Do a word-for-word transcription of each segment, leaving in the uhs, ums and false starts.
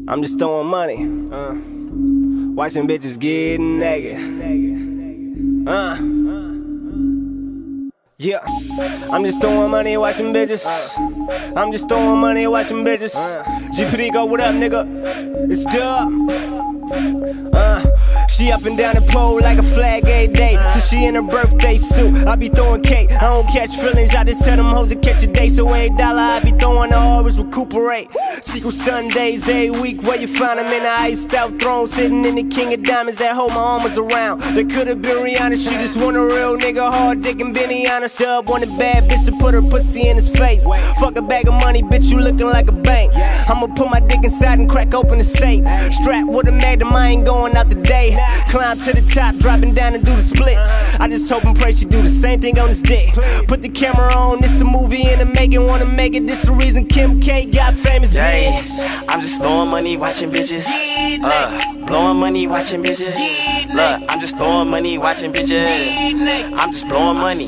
I'm just throwing money, uh, watching bitches get naked, uh, yeah. I'm just throwing money, watching bitches. I'm just throwing money, watching bitches. G P go, what up, nigga? It's dub. Uh, she up and down the pole like a flag every day. So she in her birthday suit, I be throwing cake. I don't catch feelings, I just tell them hoes to catch a day. So every dollar I be throwing, I always recuperate. Secret Sundays every week, where you find them in the iced out throne, sitting in the king of diamonds that hold my armors around. They could've been Rihanna, she just want a real nigga, hard dick and Benny on her. Sub want a bad bitch to put her pussy in his face. Fuck a bag of money, bitch, you looking like a bank. I'ma put my dick inside and crack open the safe. Strapped with a magnum, I ain't going out the day. Climb to the top, dropping down and do the splits. I just hope and pray she do the same thing on this dick. Put the camera on, this a movie in the making. Wanna make it, this the reason Kim K got famous, bitch. I'm just throwing money, watching bitches. Uh, blowing money, watching bitches. Look, I'm just throwing money, watching bitches. I'm just blowing money.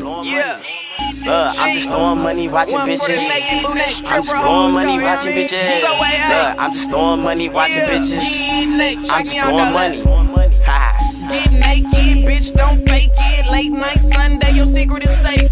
Look, I'm just throwing money, watching bitches. I'm just blowing money, watching bitches. Look, I'm just throwing money, watching bitches. I'm just blowing money. Get naked, bitch, don't fake it. Late night Sunday, your secret is safe,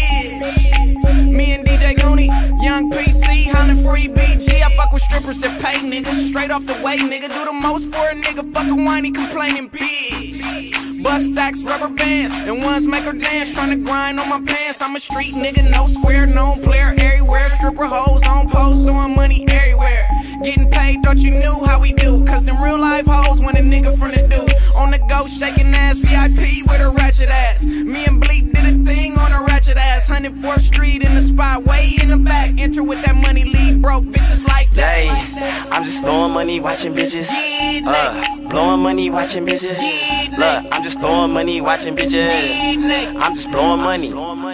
bitch. Me and D J Goonie, young P C, Honda free B G. I fuck with strippers that pay niggas straight off the way, nigga. Do the most for a nigga, fuck a whiny complaining bitch. Bust stacks, rubber bands, and ones make her dance. Tryna grind on my pants. I'm a street nigga, no square, no player everywhere. Stripper hoes on post, throwing money everywhere. Getting paid, thought you knew how we do. Cause them real life hoes want a nigga from the deuce. On the go, shaking ass, V I P with a ratchet ass. Me and Bleak did a thing on a ratchet ass. one hundred fourth Street in the spot, way in the back. Enter with that money, leave broke, bitches like that. Hey, I'm just throwing money, watching bitches. Uh, blowing money, watching bitches. Look, I'm just throwing money, watching bitches. I'm just blowing money.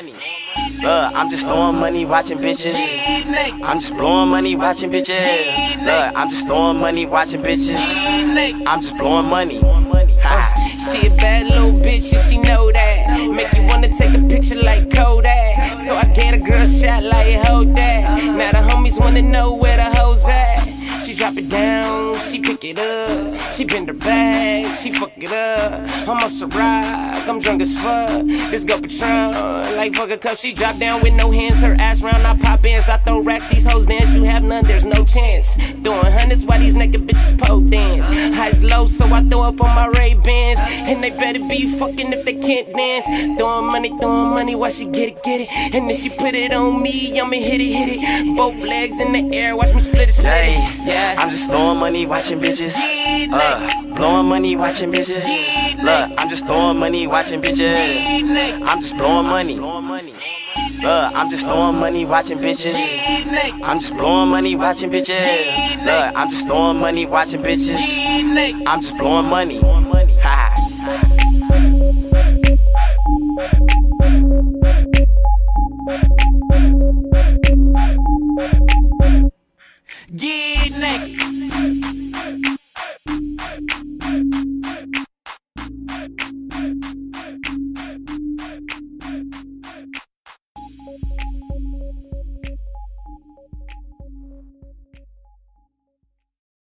Look, I'm just throwing money, watching bitches. I'm just blowing money, watching bitches. Look, I'm just throwing money, watching bitches. I'm just blowing money. Ha. She a bad little bitch and she know that. Make you wanna take a picture like Kodak. So I gave a girl shot like hold that. Now the homies wanna know where the hoes at. She drop it down, she pick it up. She bend her back, she fuck it up. I'm off Ciroc, I'm drunk as fuck. This go Patron, like fuck a cup. She drop down with no hands, her ass round. I pop ins, I throw racks. These hoes dance, you have none, there's no chance. Throwing hundreds while these naked bitches pole dance. Highs low, so I throw up on my Ray-Bans. And they better be fucking if they can't dance. Throwing money, throwing money while she get it, get it. And then she put it on me, I'ma hit it, hit it. Both legs in the air, watch me split it, split it. Yeah. I'm just throwing money, watching bitches. Uh, blowing money, watching bitches. Look, I'm just throwing money, watching bitches. I'm just blowing money. Look, I'm just throwing money, watching bitches. I'm just blowing money, watching bitches. Look, I'm just throwing money, watching bitches. I'm just blowing money.